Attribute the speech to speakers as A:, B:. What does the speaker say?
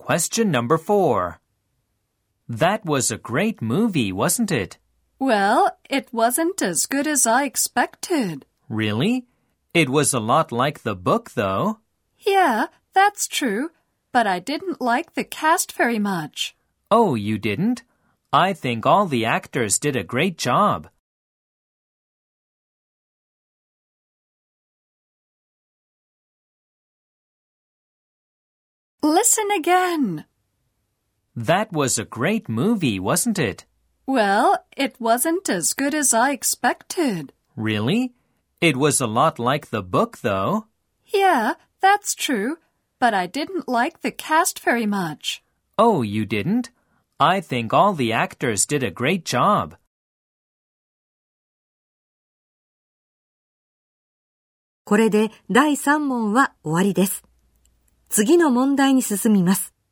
A: Question number 4. That was a great movie, wasn't it?
B: Well, it wasn't as good as I expected.
A: Really? It was a lot like the book, though.
B: Yeah, that's true, but I didn't like the cast very much.
A: Oh, you didn't? I think all the actors did a great job.
B: Listen again.
A: That was a great movie, wasn't it?
B: Well, it wasn't as good as I expected.
A: Really? It was a lot like the book, though.
B: Yeah, that's true, but I didn't like the cast very much.
A: Oh, you didn't? I think all the actors did a great job.
C: これで第3問は終わりです。次の問題に進みます。